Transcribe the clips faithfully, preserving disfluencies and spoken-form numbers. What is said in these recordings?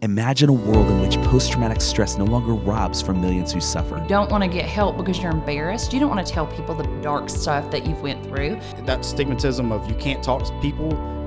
Imagine a world in which post-traumatic stress no longer robs from millions who suffer. You don't want to get help because you're embarrassed. You don't want to tell people the dark stuff that you've went through. That stigmatism of you can't talk to people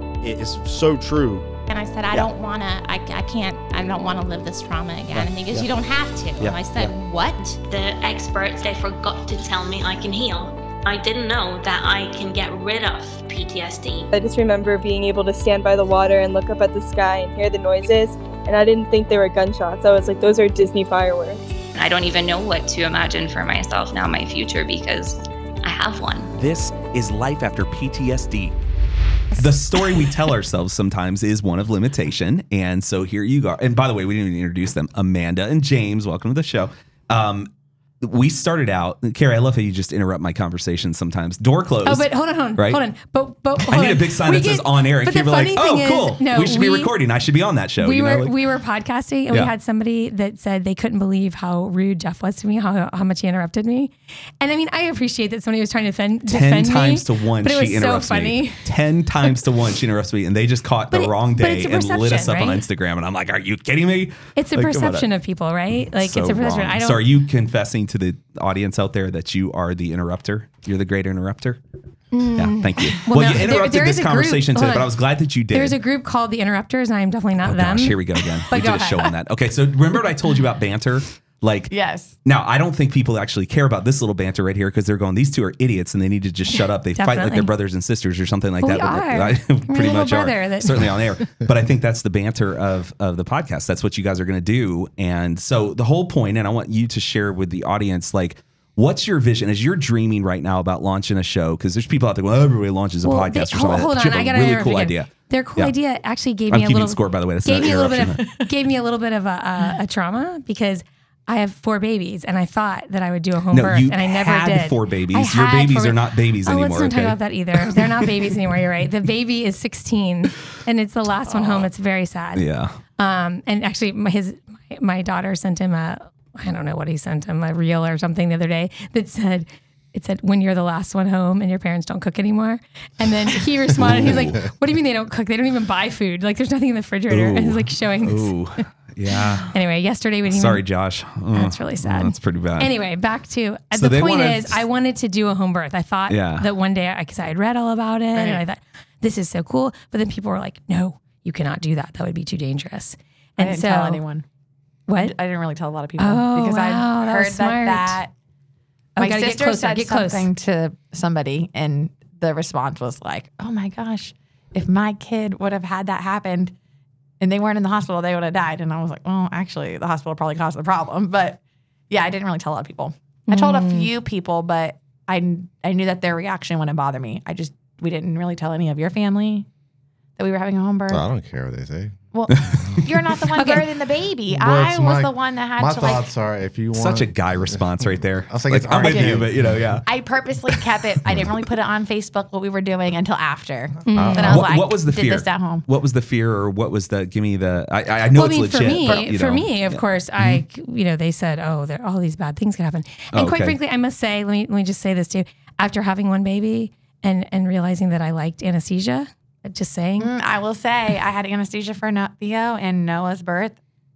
is so true. And I said, I yeah. don't want to, I, I can't, I don't want to live this trauma again. Right. And he goes, yeah. you don't have to. Yeah. And I said, yeah. what? The experts, they forgot to tell me I can heal. I didn't know that I can get rid of P T S D. I just remember being able to stand by the water and look up at the sky and hear the noises, and I didn't think they were gunshots. I was like, those are Disney fireworks. I don't even know what to imagine for myself now, my future, because I have one. This is Life After P T S D. The story we tell ourselves sometimes is one of limitation. And so here you go. And by the way, we didn't even introduce them. Amanda and James, welcome to the show. Um, we started out, Carrie, I love how you just interrupt my conversation sometimes. Door closed. Oh, but hold on, hold on, right? hold on. But, but hold I need on. a big sign we that get, says on air. And but Carrie the be like, funny oh, thing cool. Is, no, we should we, be recording. I should be on that show. We you know, were like, we were podcasting and yeah. we had somebody that said they couldn't believe how rude Jeff was to me, how how much he interrupted me. And I mean, I appreciate that somebody was trying to defend, Ten defend me. times to one, but it was she interrupts so funny. me. Ten times to one, she interrupts me, and they just caught the but it, wrong day and lit us up right? on Instagram. And I'm like, are you kidding me? It's a like, perception of people, right? Like so it's a perception. Wrong. I don't. So are you confessing to the audience out there that you are the interrupter? You're the great interrupter? Mm. Yeah, thank you. Well, well no, you interrupted there, there this conversation group, today, but I was glad that you did. There's a group called the Interrupters, and I'm definitely not oh, them. Gosh, here we go again. But we go did a ahead. show on that. Okay, so remember what I told you about banter? Like, yes. Now, I don't think people actually care about this little banter right here because they're going, these two are idiots and they need to just shut up. They fight like they're brothers and sisters or something like well, that. We are. I, pretty much are. That- Certainly on air. But I think that's the banter of, of the podcast. That's what you guys are going to do. And so the whole point, and I want you to share with the audience, like, what's your vision as you're dreaming right now about launching a show? Because there's people out there, well, everybody launches a well, podcast they, or something. Hold, hold like on, that. I You got have a really cool idea. Their cool yeah. idea actually gave I'm me a keeping little score, by the way. That's gave not me a little bit interruption. of gave me a little bit of a, a, a trauma because I have four babies and I thought that I would do a home no, birth you and I never had did. four babies. I Your had babies four, are not babies oh, anymore. Let's not okay? talk about that either. They're not babies anymore. You're right. The baby is sixteen and it's the last one home. It's very sad. Yeah. Um, and actually, my, his my, my daughter sent him a I don't know what he sent him a reel or something the other day that said. It said, when you're the last one home and your parents don't cook anymore. And then he responded, he's like, what do you mean they don't cook? They don't even buy food. Like there's nothing in the refrigerator. Ooh. And he's like showing this. Ooh, yeah. Anyway, yesterday we didn't Sorry, even, Josh. Oh, that's really sad. Oh, that's pretty bad. Anyway, back to, uh, So the point wanted, is I wanted to do a home birth. I thought yeah. that one day, because I, I had read all about it right. and I thought, this is so cool. But then people were like, no, you cannot do that. That would be too dangerous. And I didn't so, tell anyone. What? I didn't really tell a lot of people Oh, because wow, I that heard was smart. that that Oh, my gotta get sister closer, said get close. something to somebody, and the response was like, "Oh my gosh, if my kid would have had that happened, and they weren't in the hospital, they would have died." And I was like, "Well, actually, the hospital probably caused the problem." But yeah, I didn't really tell a lot of people. Mm. I told a few people, but I I knew that their reaction wouldn't bother me. I just we didn't really tell any of your family that we were having a home birth. Oh, I don't care what they say. Well, you're not the one Okay. birthing the baby. Well, I it's was my- the one that had My to like. thoughts are, if you want Such a guy response right there. I was like, like it's I'm with argument. you, but you know, yeah. I purposely kept it. I didn't really put it on Facebook what we were doing until after. Mm. Then I was Uh, what, like, what was the did fear? this at home. What was the fear, or what was the? Give me the. I, I know well, it's I mean, legit. for me, but, you for know. me, of Yeah. course, I, you know, they said, oh, there, all these bad things could happen. And Oh, quite okay. frankly, I must say, let me let me just say this too. After having one baby and and realizing that I liked anesthesia, just saying, Mm, I will say I had anesthesia for no- Theo and Noah's birth.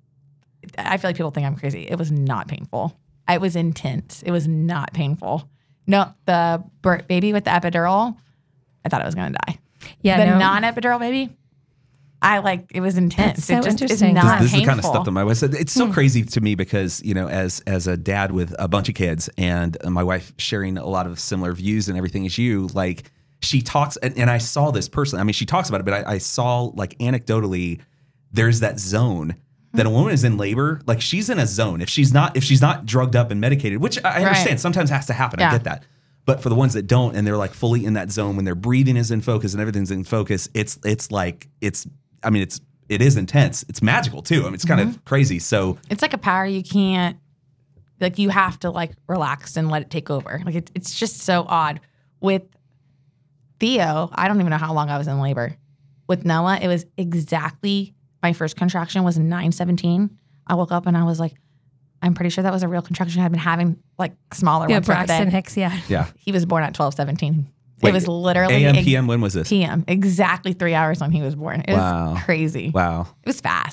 I feel like people think I'm crazy. It was not painful. It was intense. It was not painful. No, the birth, baby with the epidural, I thought I was going to die. yeah, the no. non-epidural baby, I like, it was intense. That's so it just interesting. is This- not this is painful. the kind of stuff that my wife said. It's so Hmm. crazy to me because, you know, as as a dad with a bunch of kids and my wife sharing a lot of similar views and everything as you, like she talks, and, and I saw this personally. I mean, she talks about it, but I, I saw like anecdotally, there's that zone that a woman is in labor. Like she's in a zone. If she's not, if she's not drugged up and medicated, which I understand Right. sometimes has to happen. I Yeah. get that. But for the ones that don't, and they're like fully in that zone when their breathing is in focus and everything's in focus, it's it's like it's. I mean, it's it is intense. It's magical too. I mean, it's kind Mm-hmm. of crazy. So It's like a power you can't, like you have to like relax and let it take over. Like it, it's just so odd. With Theo, I don't even know how long I was in labor. With Noah, it was exactly, my first contraction was nine seventeen. I woke up and I was like, I'm pretty sure that was a real contraction. I'd been having like smaller yeah, ones throughout the Braxton day. Hicks, yeah. yeah. He was born at twelve seventeen. Wait, it was literally A M, ex- P M, when was this? P M, exactly three hours when he was born. It Wow. was crazy. Wow. It was fast.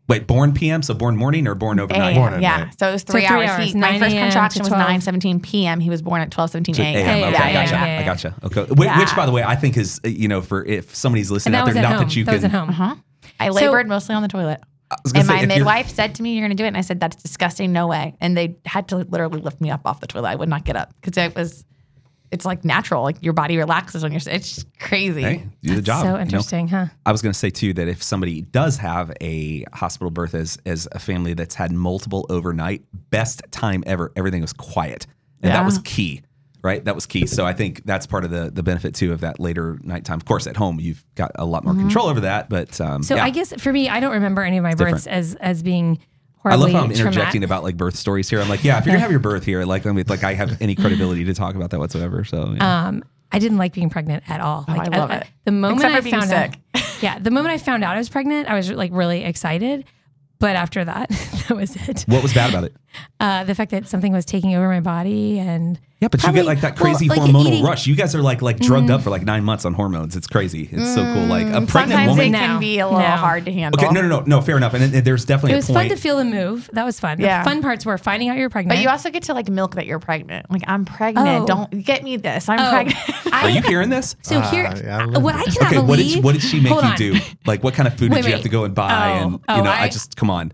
Wait, born P M, so born morning or born overnight? A M, Born at yeah. night. So it was So three, three hours. hours, He, my nine first a m contraction to was twelve. nine seventeen p m He was born at twelve seventeen a m. A M. Yeah, Okay, yeah, I gotcha. yeah, yeah. I gotcha. Okay. Which, Yeah. which, by the way, I think is, uh, you know, for if somebody's And listening that out was there, at not home. that you that can. was at home. Uh-huh. I So- labored mostly on the toilet. I was gonna And say, my if you're- midwife said to me, "You're going to do it." And I said, "That's disgusting. No way." And they had to literally lift me up off the toilet. I would not get up because it was, it's like natural. Like your body relaxes when you're, it's just crazy. Hey, do the job. So you know? interesting, huh? I was going to say too that if somebody does have a hospital birth as as a family that's had multiple overnight, best time ever. Everything was quiet, and that Yeah. was key, right? That was key. So I think that's part of the the benefit too of that later nighttime. Of course, at home you've got a lot more control over that, but um, So yeah. I guess for me, I don't remember any of my births different. as as being I love horribly how I'm interjecting traumatic. about like birth stories here. I'm like, yeah, if you're gonna have your birth here, like, I mean, like I have any credibility to talk about that whatsoever. So yeah. Um, I didn't like being pregnant at all. Oh, Like I love it. The moment Except for I being found sick. out, yeah, the moment I found out I was pregnant, I was like really excited. But after that, that was it. What was bad about it? Uh, the fact that something was taking over my body and Yeah, but probably- you get like that well, crazy like hormonal eating- rush. You guys are like like drugged up for like nine months on hormones. It's crazy. It's so cool. Like a pregnant Sometimes woman. it No. can be a little No. hard to handle. Okay, no, no, no, no. Fair enough. And, and there's definitely It was a point. fun to feel the move. That was fun. Yeah. The fun parts were finding out you're pregnant. But you also get to like milk that you're pregnant. Like, I'm pregnant. Oh. Don't get me this. I'm Oh. pregnant. Are you hearing this? so Uh, here, yeah, I uh, love what it. I cannot Okay, what believe. did what did she make Hold you on. do? Like, what kind of food Wait, did you have wait. to go and buy? Oh, and oh, you know, I, I- just come on.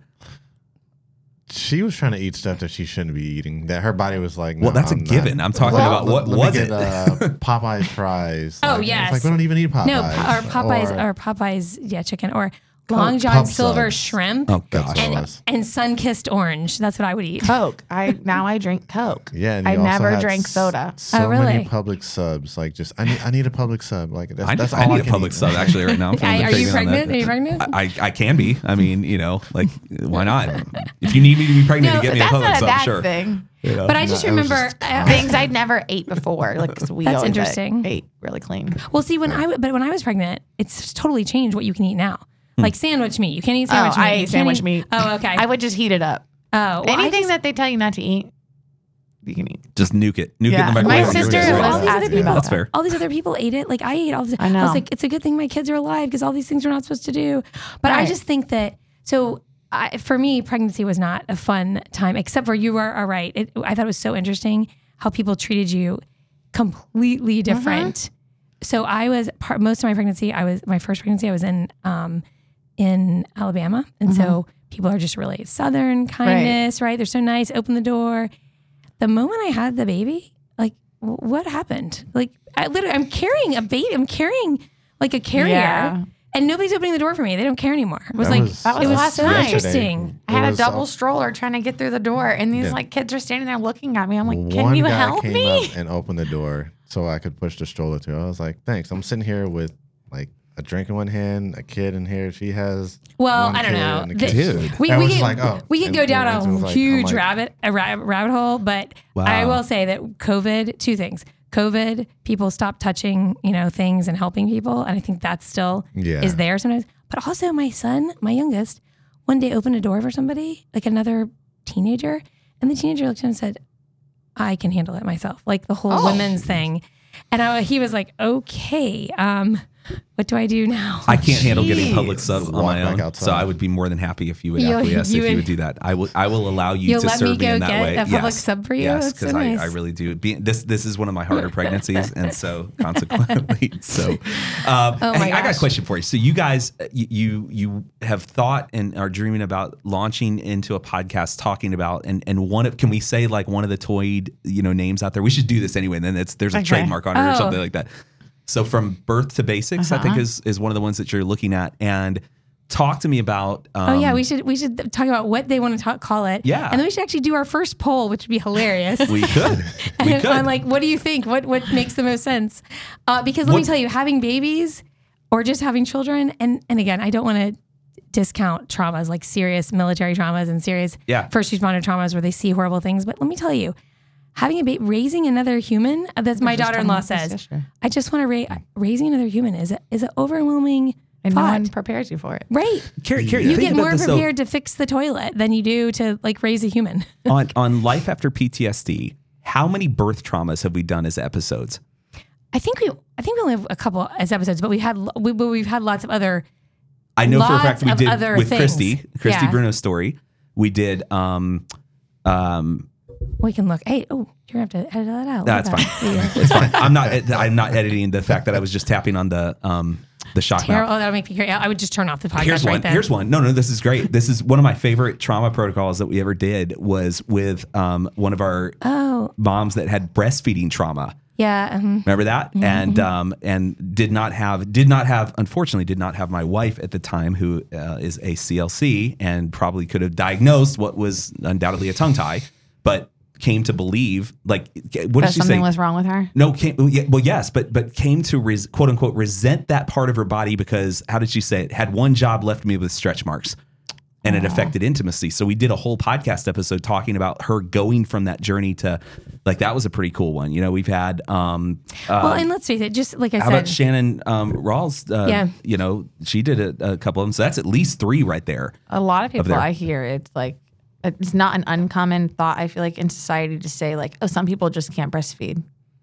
She was trying to eat stuff that she shouldn't be eating. That her body was like, no, Well, that's a I'm not. given. I'm talking Well, about what let was me it? get, uh, Popeye's fries. Oh, Like, it's yes. like we don't even eat Popeyes. No, or Popeyes Or- or Popeyes, yeah, chicken or Long Pub John Silver subs. shrimp Oh That's gosh. what it and, was. and sun-kissed orange. That's what I would eat. Coke. I now I drink Coke. Yeah, and I you also never had drank s- soda. So Oh, really? many public subs. Like, just I need, I need a public sub. Like, that's, I, that's I all need I a can public eat. sub actually right now. I'm feeling I- the are you craving on pregnant? that. Are you pregnant? I, I can be. I mean, you know, like why not? If you need me to be pregnant No, to get but me a that's public not a sub, bad sure. thing. You know? But I just No, it was remember just uh, Things I'd never ate before. Like 'cause we That's always ate- interesting. Ate really clean. Well, see, when I w- but when I was pregnant, it's totally changed what you can eat now. Hmm. Like sandwich meat, you can't eat sandwich oh, meat. I You ait can't sandwich eat- meat. Oh, okay. I would just heat it up. oh, well, I Anything just- that they tell you not to eat, you can eat. Just nuke it. Nuke Yeah. it in the My microwave. sister You're all right. these other asking people, about That's fair. all these other people ate it. Like I ate all this. I know. was like, it's a good thing my kids are alive because all these things we're not supposed to do. But I Right. just think that so. I, for me, pregnancy was not a fun time, except for you are, are right. It, I thought it was so interesting how people treated you completely different. So I was part most of my pregnancy. I was my first pregnancy. I was in um, in Alabama, and so people are just really Southern kindness, right. They're so nice. Open the door. The moment I had the baby, like w- what happened? Like I literally, I'm carrying a baby. I'm carrying like a carrier, Yeah. and nobody's opening the door for me. They don't care anymore. It was That like was- That was it was last so night. interesting. I had It a was, double uh, stroller trying to get through the door, and these Yeah. like kids are standing there looking at me. I'm like, "Can One you guy help came me?" up and opened the door so I could push the stroller to. I was like, thanks. I'm sitting here with like a drink in one hand, a kid in here. She has. Well, one I don't kid know. and a The- kid. Dude. We, I we was could, like, oh. we could And go down Lorenzo a was like, I'm huge like, rabbit a ra- rabbit hole, but I Wow. will say that COVID, two things. COVID, people stopped touching, you know, things and helping people, and I think that still Yeah. is there sometimes. But also, my son, my youngest, one day opened a door for somebody, like another teenager, and the teenager looked at him and said, "I can handle it myself," like the whole Oh. women's thing. And I, he was like, "Okay, um, what do I do now?" I can't handle getting Jeez. public sub on Walk my back own, outside. so I would be more than happy if you would You- acquiesce you if you would- would do that. I will. I will allow you You'll to let serve me me in go that get way. a public yes. sub for you? Yes, That's so because I, nice. I really do. Be, this this is one of my harder pregnancies, and so consequently, so. Um, Oh my hey, I got a gosh. question for you. So you guys, uh, you, you you have thought and are dreaming about launching into a podcast talking about and and one of can we say like one of the toyed you know names out there? We should do this anyway. And then it's there's a Okay. trademark on it or Oh. something like that. So from birth to basics, I think Uh-huh. is is one of the ones that you're looking at. And talk to me about. Um, Oh yeah, we should we should talk about what they want to talk, call it. Yeah. and then we should actually do our first poll, which would be hilarious. we could. We and could. on like, what do you think? What what makes the most sense? Uh, because let me What- tell you, having babies or just having children, and and again, I don't want to discount traumas like serious military traumas and serious Yeah. first responder traumas where they see horrible things. But let me tell you, having a baby, raising another human, uh, that's my just daughter-in-law talking about my says. sister. I just want to ra- raising another human is a, is an overwhelming And no thought. one prepares you for it. Right. Carrie, Carrie, You think get about more this, though. prepared to fix the toilet than you do to like raise a human. on on life after P T S D. How many birth traumas have we done as episodes? I think we I think we only have a couple as episodes, but we had we, but we've had lots of other I know for a fact lots we of did other with things. Christy, Christy Yeah. Bruno's story. We did. Um, um, We can look. Hey, oh, you're gonna have to edit that out. That's Look at fine. that. It's fine. I'm not. I'm not editing the fact that I was just tapping on the um the shock mount. Terrible. Oh, that'll make me great. I would just turn off the podcast Here's right one. then. Here's one. No, no, this is great. This is one of my favorite trauma protocols that we ever did was with um, one of our Oh, moms that had breastfeeding trauma. yeah. Um, Remember that? Mm-hmm. And um, and did not have did not have unfortunately did not have my wife at the time who uh, is a C L C and probably could have diagnosed what was undoubtedly a tongue tie, but came to believe like what That did she something say? was wrong with her. No, came, well, yes, but but came to res, quote unquote resent that part of her body because how did she say it? Had one job left me with stretch marks, and it affected intimacy. So we did a whole podcast episode talking about her going from that journey to like that was a pretty cool one. You know, we've had. Um, uh, well, and let's face it. Just like I how said, about Shannon um, Rawls? Uh, Yeah. you know, she did a, a couple of them, so that's at least three right there. A lot of people there. I hear, it's like, it's not an uncommon thought, I feel like, in society to say, like, oh, some people just can't breastfeed.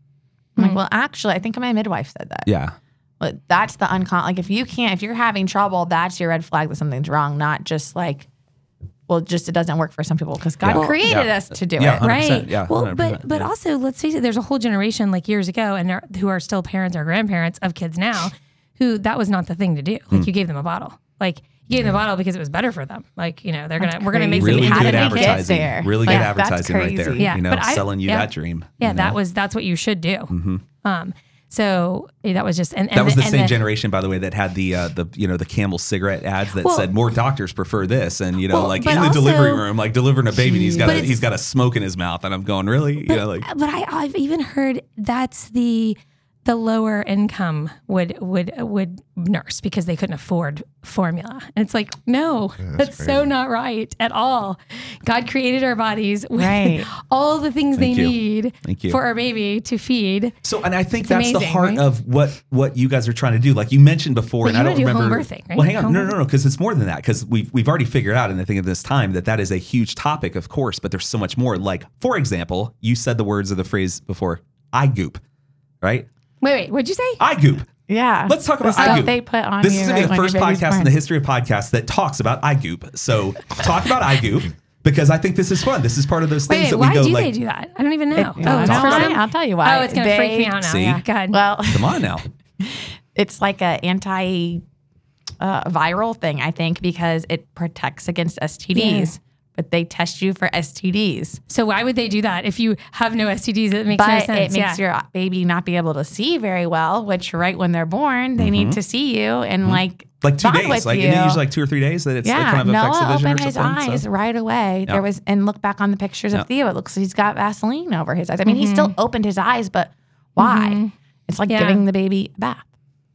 I'm like, well, actually, I think my midwife said that. Yeah. But that's the uncommon. Like, if you can't, if you're having trouble, that's your red flag that something's wrong, not just like, well, just it doesn't work for some people because God Yeah. created Yeah. us to do Yeah, it. one hundred percent. right? Yeah, well, one hundred percent. but but Yeah. also let's face it. There's a whole generation like years ago, and are, who are still parents or grandparents of kids now, who that was not the thing to do. Like Hmm. you gave them a bottle. Like you gave them a bottle because it was better for them. Like you know they're gonna we're gonna make Really them How good did happy. we get advertising. there? Really Like, good that's advertising right there. crazy. Yeah, you know, but I- selling you yeah. that dream. Yeah, you that know? was that's what you should do. Um, so eh, that was just and, and That was the and same generation, by the way, that had the uh, the you know the Camel cigarette ads that Well- said more doctors prefer this, and you know Well, like but in the also- delivery room, like delivering a baby, and he's got But a, it's- he's got a smoke in his mouth, and I'm going really, But, you know, like but I, I've even heard that's the the lower income would would would nurse because they couldn't afford formula. And it's like, no, Yeah, that's, that's so crazy. not right at all. God created our bodies with Right. all the things Thank they you. need Thank you. for our baby to feed. so. And I think It's that's the amazing, heart right? of what what you guys are trying to do. Like you mentioned before, But and you I don't wanna do home remember. birthing, right? Well, hang on, Home no, no, no, because it's more than that. Because we've we've already figured out, and I think at this time that that is a huge topic, of course. But there's so much more. Like for example, you said the words of the phrase before, "I goop," right? Wait, wait, what'd you say? I goop. Yeah. Let's talk about The stuff iGoop. they put on This you is gonna be right the when your first baby's podcast in born. the history of podcasts that talks about iGoop. So talk about iGoop because I think this is fun. This is part of those things Wait, that why we go do like. they do that? I don't even know. It- oh, you wanna it's know for why? some- I'll tell you why. Oh, it's gonna freak me They- out now. See? Yeah, God. Well, Come on now. it's like a anti uh, viral thing, I think, because it protects against S T Ds. Yeah. But they test you for S T Ds. So why would they do that if you have no S T Ds? It makes no But sense. it makes yeah. your baby not be able to see very well, which right when they're born, they need to see you and like Like two bond days, with like you. isn't it usually like two or three days that it's yeah, like kind of affects the Noah vision opened or his something. eyes so. right away. Yeah. There was, and look back on the pictures of Yeah. Theo. It looks like he's got Vaseline over his eyes. I mean, he still opened his eyes, but why? It's like Yeah. giving the baby a bath.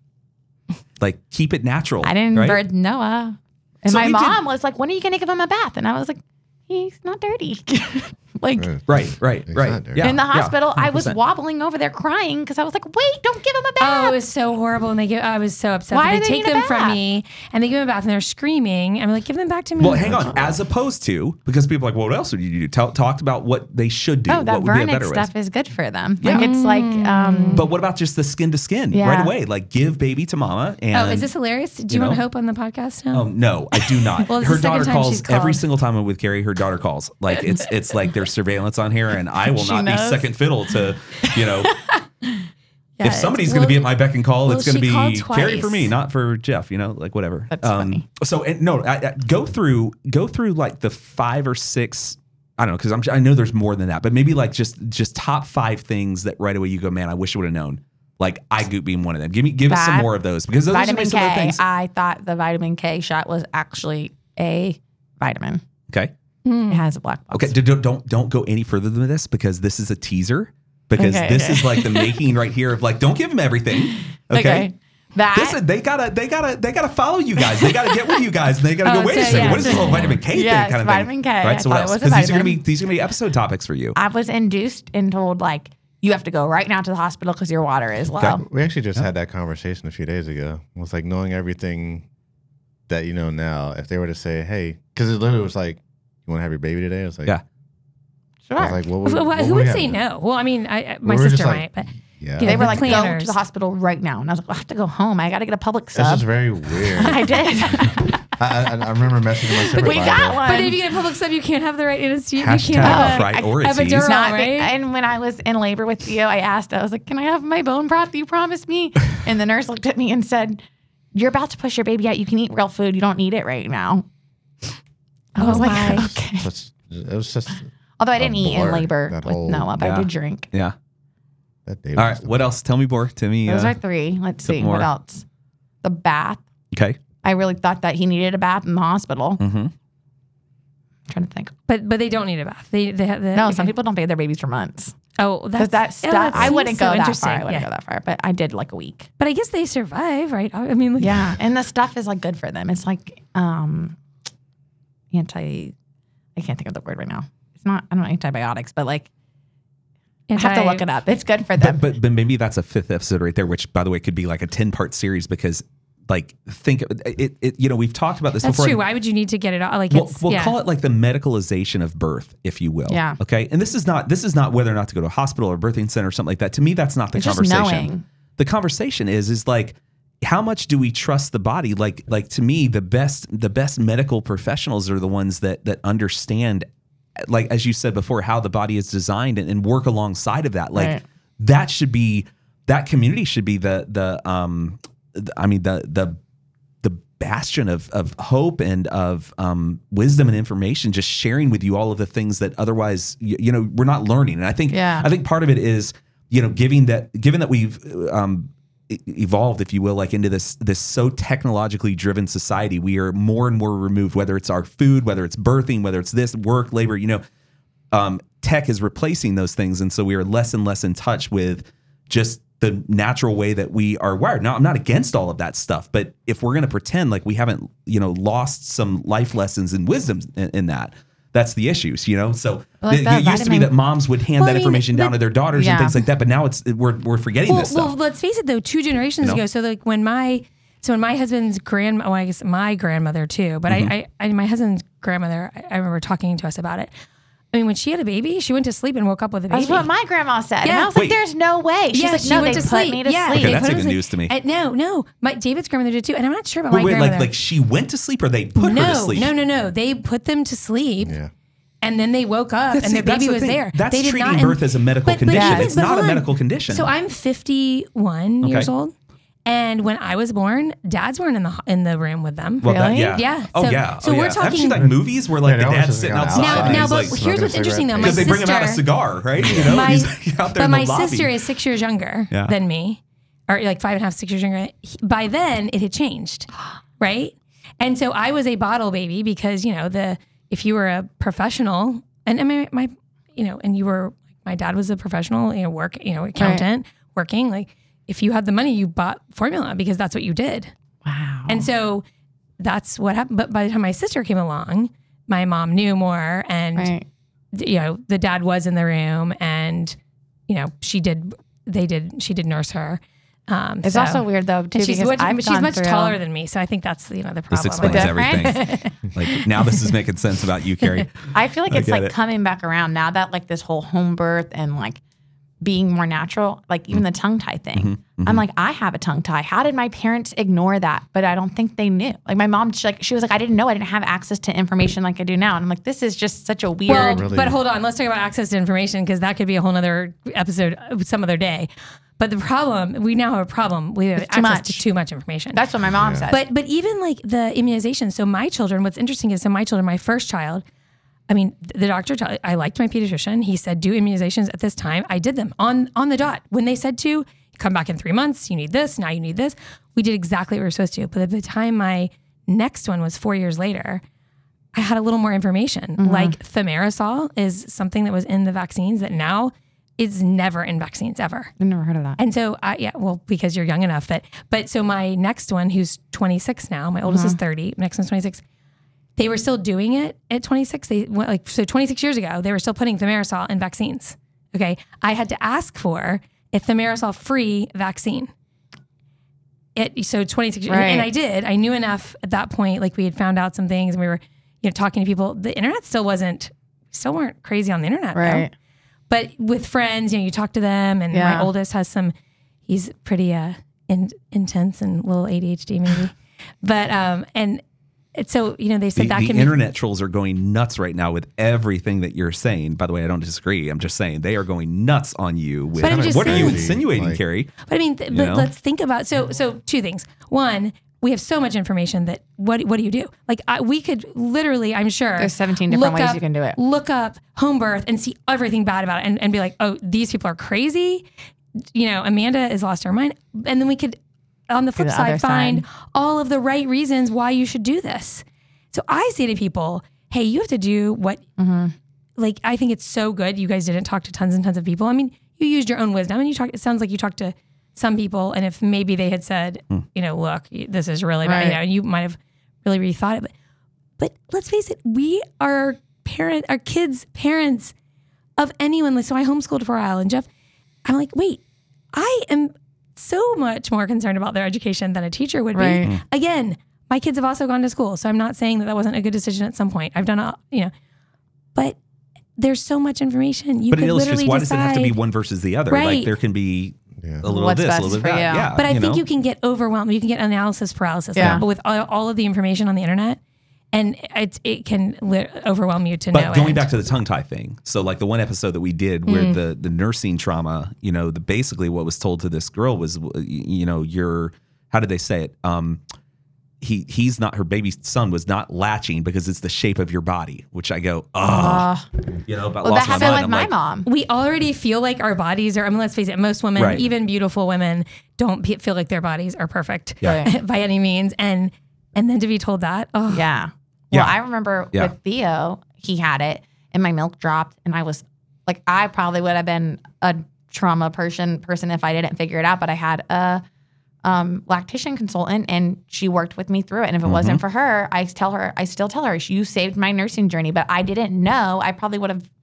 Like keep it natural. I didn't right? birth Noah, and So my we did- mom was like, "When are you going to give him a bath?" And I was like, "He's not dirty." Like Right. Right, right, He's right. not dirty. Yeah, in the yeah, hospital, I was one hundred percent. wobbling over there crying because I was like, "Wait, don't give him a Oh, bath." it was so horrible. And they give, I was so upset. Why that are they they take need a them from bath? me and they give them a bath and they're screaming. I'm like, give them back to me. Well, hang on. As opposed to, because people are like, well, what else would you do? Tell, talked about what they should do. Oh, that what would be a Vernix better way. stuff is good for them. Like it's like, um, But what about just the skin to skin Yeah. right away? Like give baby to mama. And, Oh, is this hilarious? Do you, you want know? Hope on the podcast now? Oh no, I do not. Well, it's her the second daughter time calls she's every called. single time I'm with Carrie. Her daughter calls. Like it's it's like there's surveillance on here, and I will She not be knows. second fiddle to, you know. Yeah, if somebody's it's- going to be well- at my beck and call, well, it's going to she called be Carrie for twice. me, not for Jeff. You know, like whatever. That's funny. So and, no, I, I, go through go through like the five or six. I don't know because I'm I know there's more than that, but maybe like just just top five things that right away you go, man, I wish I would have known. Like iGoop being one of them. Give me give us some That- more of those because those are vitamin some of the K. things. I thought the vitamin K shot was actually a vitamin. Okay. It has a black box. Okay, d- don't don't don't go any further than this because this is a teaser. Because Okay, this okay. is like the making right here of like, don't give them everything. Okay. Okay. That This is, they gotta they gotta they gotta follow you guys. They gotta get with you guys, and they gotta Oh, go. Wait a so, second, yeah, what is so- this whole vitamin K Yes, thing kind of vitamin thing? K. Right. I So what thought it else? was a Because these are gonna be vitamin. these are gonna be episode topics for you. I was induced and told like you have to go right now to the hospital because your water is low. Okay. We actually just had that conversation a few days ago. It was like knowing everything that you know now. If they were to say, "Hey," because it literally was like, "You want to have your baby today?" I was like, Yeah. Sure. I was like, what would, Who, what who we would have say now? no? Well, I mean, I, I- my We were just sister like, might, but Yeah. They were the like, go planners. to the hospital right now. And I was like, well, I have to go home. I got to get a public That's sub. just very weird. I did. I, I, I remember messaging my But we supervisor. got one. But if you get a public sub, you can't have the right anesthesia. Hashtag You can't have a priorities. epidural, Not- right? And when I was in labor with Theo, I asked, I was like, can I have my bone broth you promised me? And the nurse looked at me and said, you're about to push your baby out. You can eat real food. You don't need it right now. I Oh was like, my. okay. Just- it was just Although I a didn't eat in blur, labor that with whole- Noah, but yeah. I did drink. Yeah. that day. All was right. just- What else? Tell me more. Timmy. Those Uh, are three. Let's some see. more. What else? The bath. okay. I really thought that he needed a bath in the hospital. Mm-hmm. I'm trying to think. But but they don't need a bath. They they have the No, some people don't bathe their babies for months. Oh, Because that's that oh, stuff, that I seems wouldn't so go that interesting. far. I wouldn't Yeah. go that far, but I did like a week. But I guess they survive, right? I mean, like, Yeah, and the stuff is like good for them. It's like um, anti. I can't think of the word right now. It's not. I don't know antibiotics, but like I have to look it up. It's good for them. But, but but maybe that's a fifth episode right there, which by the way could be like a ten part series because like think it, it you know we've talked about this That's before. true. Why would you need to get it all? Like, We'll, it's we'll yeah. call it like the medicalization of birth, if you will. Yeah. Okay. And this is not this is not whether or not to go to a hospital or birthing center or something like that. To me, that's not the It's just conversation. knowing. The conversation is is like how much do we trust the body? Like like to me, the best the best medical professionals are the ones that that understand, like as you said before, how the body is designed and, and work alongside of that. Like Right. that should be that community should be the the um the, I mean the the the bastion of of hope and of um, wisdom and information, just sharing with you all of the things that otherwise you, you know we're not learning. And I think Yeah. I think part of it is you know giving that given that we've um, e- evolved, if you will, like into this this so technologically driven society, we are more and more removed. Whether it's our food, whether it's birthing, whether it's this work, labor, you know, um, tech is replacing those things, and so we are less and less in touch with just the natural way that we are wired. Now, I'm not against all of that stuff, but if we're going to pretend like we haven't, you know, lost some life lessons and wisdom in, in that, that's the issues, you know? So Like it, that it used to be vitamin- that moms would hand Well, that I mean, information down the- to their daughters Yeah. and things like that, but now it's we're we're forgetting Well, this stuff. well, let's face it though, two generations You know? ago. So like when my so when my husband's grand, well, I guess my grandmother too, but Mm-hmm. I, I, I my husband's grandmother, I, I remember talking to us about it. I mean, when she had a baby, she went to sleep and woke up with a baby. That's what my grandma said. And Yeah. I was like, Wait. there's no way. She's yeah, like, she no, went they to put sleep. me to yeah, sleep. Okay, they that's put her even sleep. news to me. Uh, no, no, my David's grandmother did too, and I'm not sure about Wait, my wait, like grandmother. like she went to sleep or they put no, her to sleep? no, no, no. They put them to sleep. Yeah. And then they woke up That's and the- their that's baby the was thing. there. That's they did treating not, birth as a medical but- but condition. even- It's but not hold a on. medical condition. So I'm fifty-one Okay. years old, and when I was born, dads weren't in the in the room with them. Well, that- Really? yeah. Yeah. Oh So- yeah. so oh, we're yeah. Haven't you talking- like movies where like Yeah, the they always dad's just sitting like, outside? Now, and now, he's but like, here's smoking what's a interesting though. cigarette. My because they bring him out a sister- cigar, right? You know, my, he's like out there but in my the lobby. sister is six years younger Yeah. than me, or like five and a half, six years younger. He- By then, it had changed, right? And so I was a bottle baby because you know the if you were a professional, and I mean my, you know, and you were my dad was a professional, you know, work, you know, accountant, working. Like if you had the money, you bought formula because that's what you did. Wow. And so that's what happened. But by the time my sister came along, my mom knew more, and Right. you know, the dad was in the room, and you know, she did. They did. She did nurse her. Um, It's so- also weird though too And she's because much, I've she's gone much through, taller than me, so I think that's you know the This problem. explains difference. everything. Like now, this is making sense about you, Carrie. I feel like I it's get like it. coming back around now that like this whole home birth and like being more natural, like even the tongue tie thing. Mm-hmm, I'm like, I have a tongue tie. How did my parents ignore that? But I don't think they knew. Like my mom, she, like she was like, I didn't know. I didn't have access to information like I do now. And I'm like, this is just such a Well, weird. Really? but hold on, let's talk about access to information because that could be a whole nother episode uh, some other day. But the problem, we now have a problem. We have It's too access much. to too much information. That's what my mom says. But but even like the immunization. So my children, what's interesting is so my children, my first child, I mean, the doctor, t- I liked my pediatrician. He said, do immunizations at this time. I did them on, on the dot. When they said to, come back in three months, you need this, now you need this. We did exactly what we were supposed to. But at the time my next one was four years later, I had a little more information. Like thimerosal is something that was in the vaccines that now is never in vaccines ever. I've never heard of that. And so I, yeah, well, because you're young enough that, but so my next one, who's twenty-six now, my oldest is thirty, next one's twenty-six. They were still doing it at twenty-six. They went like, so twenty-six years ago, they were still putting thimerosal in vaccines. Okay. I had to ask for a thimerosal free vaccine. It, so twenty-six, Right. and I did, I knew enough at that point, like we had found out some things and we were, you know, talking to people. The internet still wasn't, still weren't crazy on the internet. though. Right. But with friends, you know, you talk to them, and Yeah. my oldest has some he's pretty uh, in, intense and a little A D H D maybe. But, um, and it's so, you know, they said the, that the can internet trolls are going nuts right now with everything that you're saying. By the way, I don't disagree. I'm just saying they are going nuts on you with But I'm just what are you saying- insinuating, Like- Carrie? But I mean, th- You but know? let's think about so so two things. One, we have so much information that what what do you do? Like I, we could literally, I'm sure, There's seventeen different look ways up- you can do it. Look up home birth and see everything bad about it, and, and be like, oh, these people are crazy. You know, Amanda has lost her mind, and then we could, on the flip the side, other find side. all of the right reasons why you should do this. So I say to people, hey, you have to do what. Mm-hmm. Like I think it's so good. You guys didn't talk to tons and tons of people. I mean, you used your own wisdom, and you talked. It sounds like you talked to some people, and if maybe they had said, you know, look, this is really bad, you Right. know, and you might have really rethought it. But, but let's face it, we are parent, our kids' parents of anyone. So I homeschooled for a while, and Jeff, I'm like, wait, I am so much more concerned about their education than a teacher would be. Right. Again, my kids have also gone to school, so I'm not saying that that wasn't a good decision at some point. I've done a, you know, but there's so much information. You But it could illustrates literally why does it have to be decide- one versus the other? Right. Like there can be Yeah. a little What's of this, a best little bit for of that. you. Yeah, But I you think know? you can get overwhelmed. You can get analysis paralysis Yeah. now, but with all, all of the information on the internet, and it it can li- overwhelm you to But no going end. back to the tongue tie thing, so like the one episode that we did where Mm. the the nursing trauma, you know, the basically what was told to this girl was, you know, you're how did they say it? Um, he he's not her baby son was not latching because it's the shape of your body, which I go, oh, Uh, you know, about well, that lost my happened mind. with I'm my like, mom. we already feel like our bodies are. I mean, let's face it. Most women, Right. even beautiful women, don't pe- feel like their bodies are perfect Yeah. by any means. And and then to be told that, oh, Yeah. Yeah. Well, I remember Yeah. with Theo, he had it and my milk dropped and I was like, I probably would have been a trauma person person if I didn't figure it out, but I had a um, lactation consultant and she worked with me through it. And if it wasn't for her, I tell her, I still tell her, you saved my nursing journey, but I didn't know. I probably would have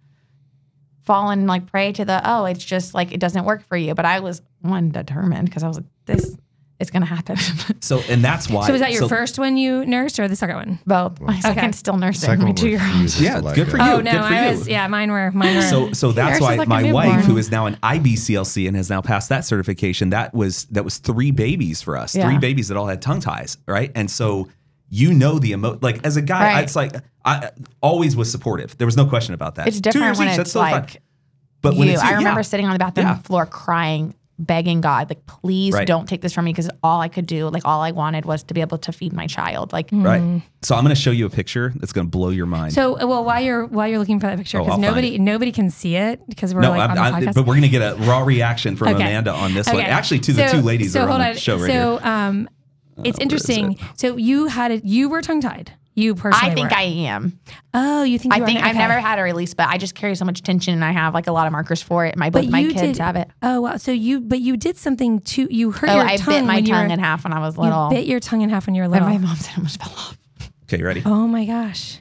fallen like prey to the, oh, it's just like, it doesn't work for you. But I was one determined because I was like, this is going to happen. so, and that's why. So was that your so- first one you nursed or the second one? Both. My second still nursing. Second My one two year old. refuses Yeah, to let good go. for you. Oh good no, for I you. was yeah, mine were mine were. So, so that's Nurse is why like a my newborn. wife, who is now an I B C L C and has now passed that certification, that was that was three babies for us, Yeah. three babies that all had tongue ties, right? And so, you know the emo, like as a guy, I, Right. it's like I always was supportive. There was no question about that. It's Two different years when each, it's that's still fine. like But you. when it's I you, remember yeah. sitting on the bathroom Yeah. floor crying, begging God, like, please Right. don't take this from me because all I could do, like, all I wanted was to be able to feed my child. Like, Right. So I'm going to show you a picture that's going to blow your mind. So uh, well, while you're while you're looking for that picture, Oh, because I'll find nobody nobody can see it because we're no, like I'm, on the I'm- podcast. but we're going to get a raw reaction from Okay. Amanda on this one. Okay. Actually, to the So- two ladies so that are on hold the show right so, here. um, it's where is interesting. it? So you had it. You were tongue tied. You personally. I think were. I am. Oh, you think? I you think are? I've Okay. never had a release, but I just carry so much tension and I have like a lot of markers for it. My But both my you kids did- have it. Oh wow. So you, but you did something too. You hurt Oh, your I tongue bit my when you tongue were, in half when I was You little. bit your tongue in half when you were and little. my mom said it almost fell off. Okay, you ready? Oh my gosh.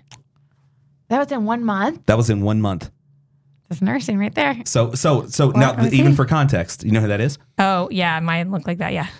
That was in one month. That was in one month. That's nursing right there. So, so, so now, I was even saying. for context, you know who that is? Oh yeah, mine looked like that. Yeah.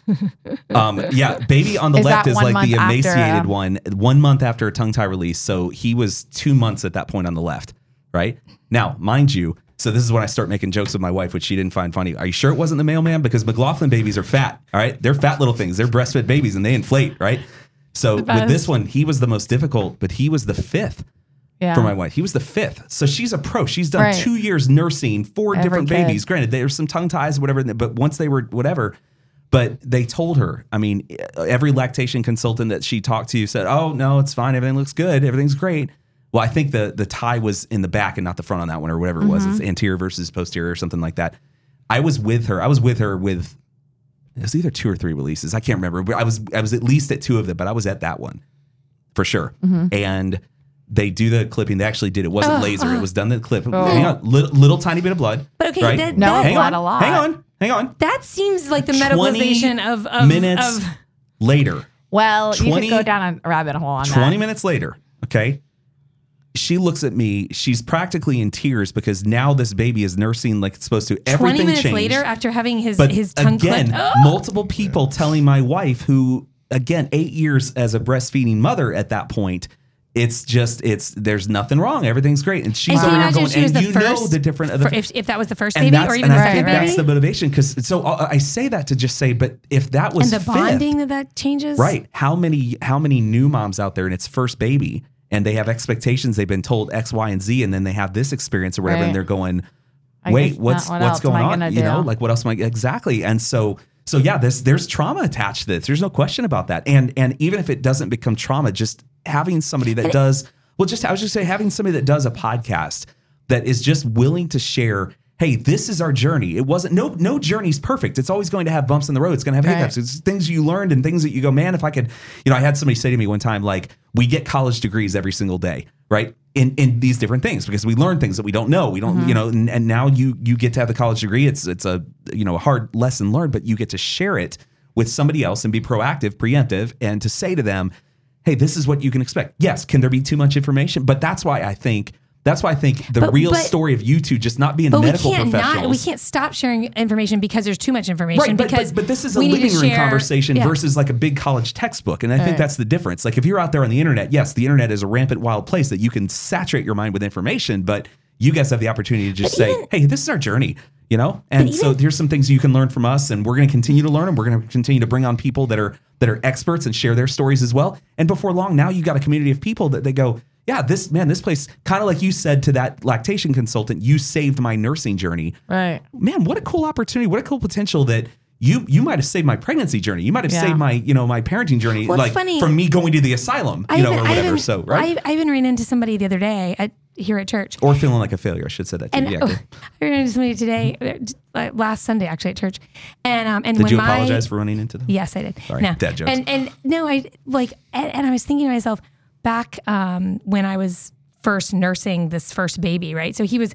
Um, yeah, baby on the Is left that is one like the month after, emaciated uh, one, one month after a tongue tie release. So he was two months at that point on the left, right? Now, mind you, so this is when I start making jokes with my wife, which she didn't find funny. Are you sure it wasn't the mailman? Because McLaughlin babies are fat, all right? They're fat little things. They're breastfed babies and they inflate, right? So with best. this one, he was the most difficult, but he was the fifth Yeah. for my wife. He was the fifth. So she's a pro. She's done Right. two years nursing four Every different kid. babies. Granted, there's some tongue ties, whatever, but once they were whatever, but they told her, I mean, every lactation consultant that she talked to said, oh, no, it's fine. Everything looks good. Everything's great. Well, I think the the tie was in the back and not the front on that one or whatever it was. Mm-hmm. It's anterior versus posterior or something like that. I was with her. I was with her with, it was either two or three releases. I can't remember. But I was I was at least at two of them, but I was at that one for sure. Mm-hmm. And they do the clipping. They actually did. It wasn't Oh, laser. oh. It was done the clip. Oh. Hang on. Little, little tiny bit of blood. But okay, right? that- No, that- hang blood on. a lot. Hang on. Hang on. That seems like the twenty medicalization of of, minutes of later. Well, you twenty could go down a rabbit hole on twenty that. minutes later, okay, she looks at me. She's practically in tears because now this baby is nursing like it's supposed to. Everything twenty minutes changed. later after having his But his tongue again, clipped. Oh! multiple people telling my wife, who again eight years as a breastfeeding mother at that point, it's just it's there's nothing wrong. Everything's great, and she's And can over you here imagine going, she was and the you know first the different other for- if, if that was the first and baby that's, or even and the I second think that's the baby? motivation. Because so I I say that to just say, but if that was And the fifth, bonding that that changes. right? How many how many new moms out there and it's first baby and they have expectations? They've been told X, Y, and Z, and then they have this experience or whatever, Right. and they're going, I wait, guess what's not. What what's else am going I on? gonna You know, do? like what else am I exactly? And so so yeah, there's there's trauma attached to this. There's no question about that. And and even if it doesn't become trauma, just having somebody that does well, just I was just say having somebody that does a podcast that is just willing to share. Hey, this is our journey. It wasn't no no journey's perfect. It's always going to have bumps in the road. It's going to have Right. hiccups. It's things you learned and things that you go, man, if I could, you know, I had somebody say to me one time, like, we get college degrees every single day, right? In in these different things because we learn things that we don't know. We don't, you know, and, and now you you get to have the college degree. It's it's a you know a hard lesson learned, but you get to share it with somebody else and be proactive, preemptive, and to say to them, hey, this is what you can expect. Yes, can there be too much information? But that's why I think that's why I think the But- real but- story of you two just not being But we medical can't professionals. not, we can't stop sharing information because there's too much information. Right, but, because but, but this is a we need to living room share- conversation yeah. versus like a big college textbook. And I think Right. that's the difference. Like if you're out there on the internet, yes, the internet is a rampant wild place that you can saturate your mind with information, but you guys have the opportunity to just But say, even- hey, this is our journey, you know? And But so even- here's some things you can learn from us, and we're going to continue to learn, and we're going to continue to bring on people that are that are experts and share their stories as well. And before long, now you got a community of people that they go, yeah, this man, this place, kind of like you said to that lactation consultant, you saved my nursing journey. Right. Man, what a cool opportunity. What a cool potential that you you might have saved my pregnancy journey. You might have Yeah. saved my, you know, my parenting journey, Well, it's like funny. from me going to the asylum, you know, or even- whatever. even- so, right. I, I even ran into somebody the other day at, here at church. or feeling like a failure. I should say that too. And Yeah, oh, good. I ran into somebody today, uh, last Sunday actually at church. And um, and Did when you my, apologize for running into them? Yes, I did. Sorry, no. dad jokes. And and no, I like, and, and I was thinking to myself back um, when I was first nursing this first baby, right? So he was,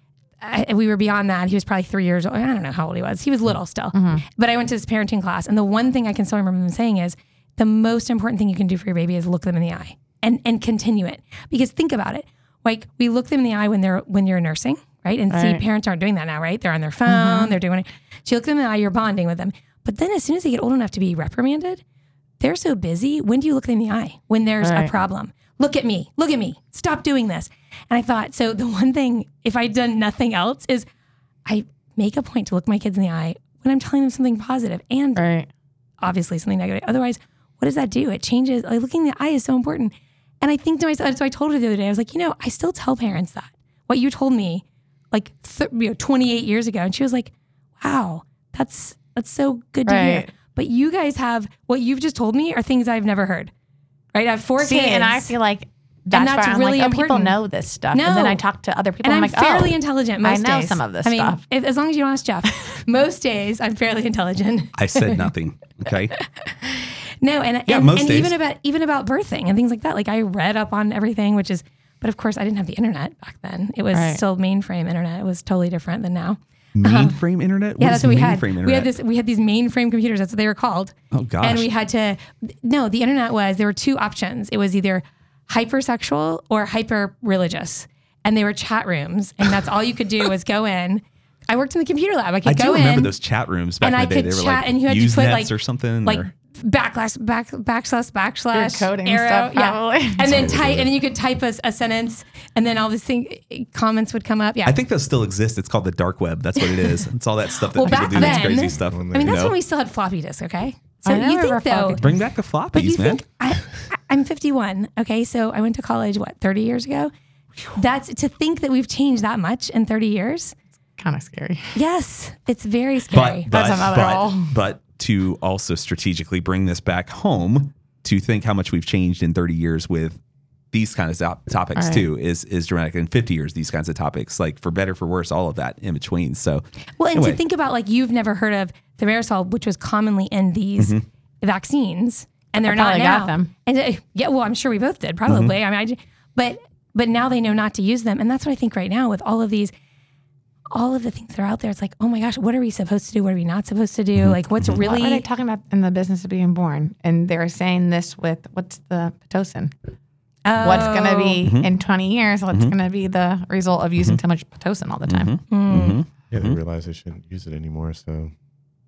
I, we were beyond that. He was probably three years old. I don't know how old he was. He was little still. But I went to this parenting class, and the one thing I can still remember them saying is the most important thing you can do for your baby is look them in the eye and and continue it. Because think about it, like we look them in the eye when they're when you're nursing, right? And see, Right. parents aren't doing that now, right? They're on their phone. They're doing it. So you look them in the eye, you're bonding with them. But then as soon as they get old enough to be reprimanded, they're so busy. When do you look them in the eye? When there's Right. a problem. Look at me. Look at me. Stop doing this. And I thought, so the one thing, if I'd done nothing else, is I make a point to look my kids in the eye when I'm telling them something positive and Right. obviously something negative. Otherwise, what does that do? It changes. Like looking in the eye is so important. And I think to myself, so I told her the other day, I was like, you know, I still tell parents that. What you told me like th- you know, twenty-eight years ago. And she was like, wow, that's that's so good to hear. Right. But you guys have, what you've just told me are things I've never heard. Right? I have four See, kids. and I feel like that's, that's why I'm really like, oh, people important. know this stuff. And then No. I talk to other people. and I'm, I'm like, fairly oh, intelligent I most know days. some of this I mean, stuff. if, as long as you don't ask Jeff, most days I'm fairly intelligent. I said nothing. Okay. No, and Yeah, and, most and days. even about even about birthing and things like that. Like I read up on everything, which is, but of course I didn't have the internet back then. It was Right. still mainframe internet. It was totally different than now. Mainframe internet? Yeah, What that's is what we had. mainframe We internet? had this. We had these mainframe computers. That's what they were called. Oh, gosh. And we had to. No, the internet was. There were two options. It was either hypersexual or hyper religious, and they were chat rooms, and that's all you could do was go in. I worked in the computer lab. I could I go do remember in, those chat rooms back and in I the day. could They were chat, like and you had to put Usenets like or something. like or- backslash back backslash backslash You're coding arrow, stuff, yeah, probably. and then type, and then you could type a, a sentence, and then all these thing comments would come up. Yeah, I think those still exist. It's called the dark web. That's what it is. It's all that stuff that Well, people back do. That's then- crazy stuff. I mean, that's you know? when we still had floppy disks. Okay, so I you never think though, floppy Bring back the floppies, but you man. think I, I- I'm fifty-one. Okay, so I went to college what thirty years ago. That's to think that we've changed that much in thirty years. Kind of scary. Yes, it's very scary. But but That's another but, role. but to also strategically bring this back home, to think how much we've changed in thirty years with these kinds of top- topics Right. too is is dramatic. In fifty years, these kinds of topics, like for better for worse, all of that in between. So Well, and anyway. to think about like you've never heard of thimerosal, which was commonly in these vaccines, and they're I not probably now. got them. And uh, yeah, well, I'm sure we both did, probably. I mean, I, j- but but now they know not to use them, and that's what I think right now with all of these, all of the things that are out there. It's like, oh my gosh, what are we supposed to do? What are we not supposed to do? Like, what's What really? are they talking about in the business of being born? And they're saying this with what's the Pitocin? What's going to be Mm-hmm. in twenty years? What's going to be the result of using too much Pitocin all the time? Mm-hmm. Yeah, they realize they shouldn't use it anymore. So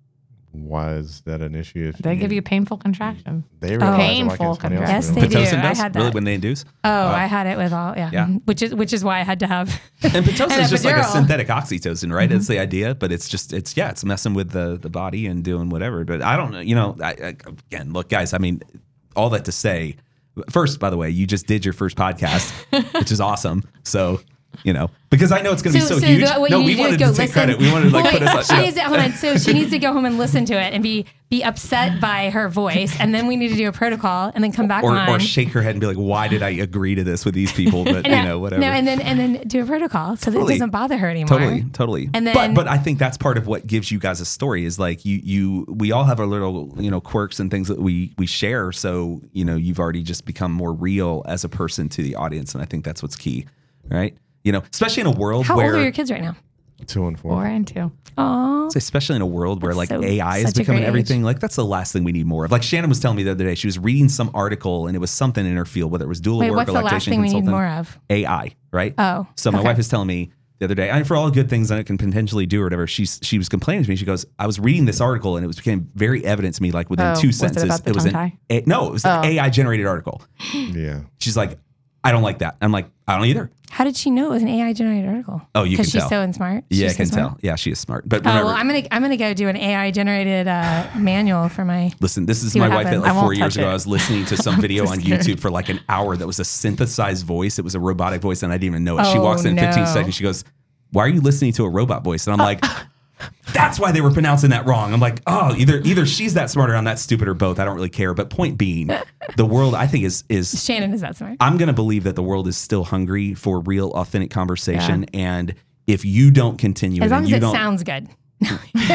Why is that an issue? If They give you painful contraction. They Oh. realize why Painful can somebody else Yes, do they it? do. Pitocin I does? had that. Really, when they induce? Oh, Oh. I had it with all, yeah. Yeah. Which is which is why I had to have. And Pitocin and is just like a epidural. synthetic oxytocin, right? Mhm. It's the idea, but it's just, it's, yeah, it's messing with the, the body and doing whatever. But I don't know, you know, I, I, again, look, guys, I mean, all that to say, first, by the way, you just did your first podcast, which is awesome. So, you know, because I know it's going to be so, so huge. the- what No, you we need to do is wanted go to take listen. credit. We wanted to like Well, put wait, us she on. needs to, hold on. So she needs to go home and listen to it and be be upset by her voice, and then we need to do a protocol, and then come back Or, on. or shake her head and be like, why did I agree to this with these people? But, you know, whatever. No, and then and then do a protocol so that Totally. it doesn't bother her anymore. Totally, totally. And but then- but I think that's part of what gives you guys a story is like you you we all have our little, you know, quirks and things that we we share. So, you know, you've already just become more real as a person to the audience. And I think that's what's key. Right. You know, especially in a world How where old are your kids right now? Two and four. Four and two. Oh, especially in a world where like That's so- A I is such a becoming great everything. Like that's the last thing we need more of. Like Shannon was telling me the other day, she was reading some article and it was something in her field, whether it was dual Wait, work what's or the last lactation thing we need consultant. more of? A I, right? Oh, So my okay. wife was telling me the other day, and for all the good things that it can potentially do or whatever, she's she was complaining to me. She goes, I was reading this article and it was became very evident to me, like within Oh, two was it sentences, about the was tongue an tie? a, no, it was an Oh. A I generated article. Yeah. She's like, I don't like that. I'm like, I don't either. How did she know it was an A I generated article? Oh, you can Because she's tell. so and smart. Yeah, I She's so can smart. tell. Yeah, she is smart. But Oh remember, well, I'm gonna I'm gonna go do an A I generated uh, manual for my. listen, this is See my what wife at happens. like I four won't years touch ago. it. I was listening to some video Just on scared. YouTube for like an hour that was a synthesized voice. It was a robotic voice, and I didn't even know it. She Oh, walks in fifteen no. seconds. She goes, why are you listening to a robot voice? And I'm like, that's why they were pronouncing that wrong. I'm like, oh, either either she's that smart or I'm that stupid or both. I don't really care. But point being, the world I think is is Shannon is that smart. I'm going to believe that the world is still hungry for real, authentic conversation. And if you don't continue, As it long and as you it don't, sounds good. no,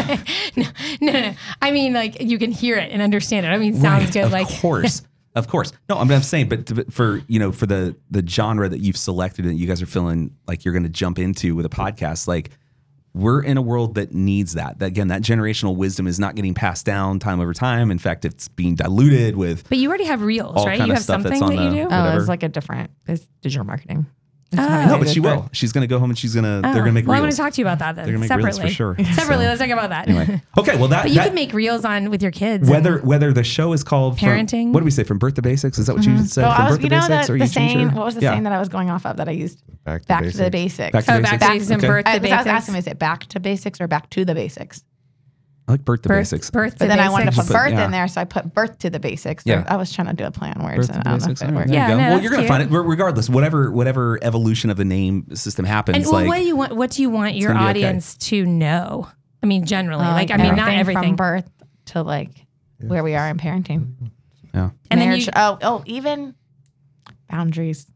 no, no, no. I mean, like you can hear it and understand it. I mean, sounds Right, good. Of like course, of course. No, I'm, I'm saying, but to, for you know, for the the genre that you've selected and you guys are feeling like you're going to jump into with a podcast, like we're in a world that needs that. That again, that generational wisdom is not getting passed down time over time. In fact, it's being diluted with. But you already have reels, all right? kind You of have stuff that's something that on you the- do. Oh, Whatever. it's like a different, it's digital marketing. It's Oh. having No, to but do she with will. She's going to go home and she's going to. Oh. They're going to make well, I'm going reels. to talk to you about that then. They're gonna make reels separately. for sure. Separately, So- let's talk about that. Anyway, okay. Well, that But you that, can make reels on with your kids. whether and- whether the show is called from- Parenting. what do we say from birth to basics? Is that what you said? So from I was, birth you to know, basics, the, or the you changed saying, your- what was the Yeah. saying that I was going off of that I used? Back to Back basics. to the basics. Back to oh, basics. back to basics and Okay. birth to I was, I was basics. asking, is it back to basics or back to the basics? I like birth to birth, basics. birth to But then I wanted to basics. put Put- birth yeah. in there, so I put birth to the basics. Yeah. I was trying to do a play on words, Birth and to I don't know basics. if All it right, worked. there Yeah, you go. no, well, that's you're gonna cute. find it. Re- Regardless, whatever whatever evolution of the name system happens, And well, like what do you want? What do you want your gonna be okay. audience to know? I mean, generally, Uh, like I mean, not everything. from birth to like where we are in parenting. yeah. And then Marriage, you- oh, oh, even boundaries,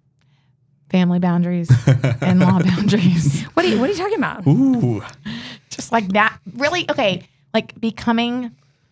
family boundaries, in-law boundaries. What are you? What are you talking about? Ooh. Just like that. Really, okay. Like becoming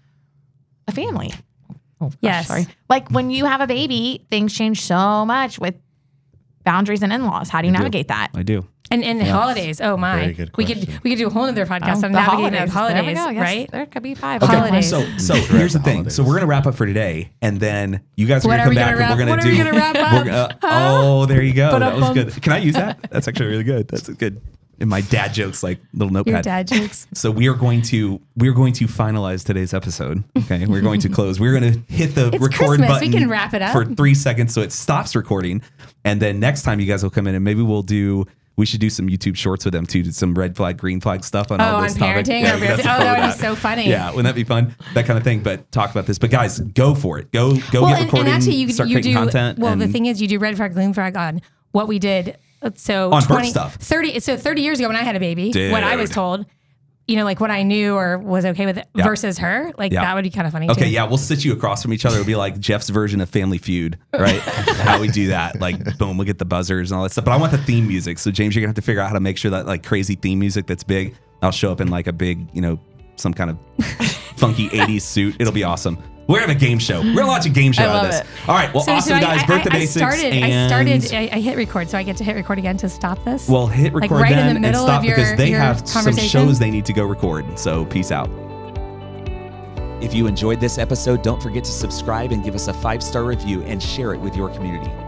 a family. Oh, gosh, Yes. sorry. Like when you have a baby, things change so much with boundaries and in-laws. How do you I do. navigate that? I do. And and holidays. Oh my, Very good we could question. we could do a whole other podcast Oh, on the navigating those There we holidays, go. Yes, right? There could be five. Okay, Holidays. so so here's the thing. So we're gonna wrap up for today, and then you guys are What gonna are come we back, gonna and we're wrap- gonna what are do. we gonna wrap up? we're gonna- oh, there you go. That was Ba-dum-bum. good. Can I use that? That's actually really good. That's good. In my dad jokes, like little Your notepad. dad jokes. So we are going to we are going to finalize today's episode. Okay, we're going to close. We're going to hit the It's record Christmas. We button. can wrap it up. for three seconds, so it stops recording, and then next time you guys will come in, and maybe we'll do. We should do some YouTube shorts with them too. Some red flag, green flag stuff on Oh, all on this topic. parenting Yeah, or we have parenting? some Oh, fun that with would be so funny. Yeah, wouldn't that be fun? That kind of thing. But talk about this. But guys, go for it. Go go well, get and, recording. and actually, you, start you creating do. content. Well, the and- thing is, you do red flag, green flag on what we did. So On birth twenty, stuff. thirty. So thirty years ago, when I had a baby, what I was Dude. told, you know, like what I knew or was okay with it Yeah. versus her, like Yeah. that would be kind of funny. Okay, too. yeah, we'll sit you across from each other. It'll be like Jeff's version of Family Feud, right? How we do that. Like, boom, we'll get the buzzers and all that stuff. But I want the theme music. So, James, you're going to have to figure out how to make sure that, like, crazy theme music that's big, I'll show up in, like, a big, you know, some kind of funky eighties suit. It'll be awesome. We're having a game show. We're going to launch a game show I out of love this. it. All right, well, So, awesome, so I- guys. I, Birth to I, basics. I started. and I started. I, I hit record, so I get to hit record again to stop this. Well, hit Like, record right in the then and middle stop of your- because they your have some conversation? shows they need to go record. So, peace out. If you enjoyed this episode, don't forget to subscribe and give us a five-star review and share it with your community.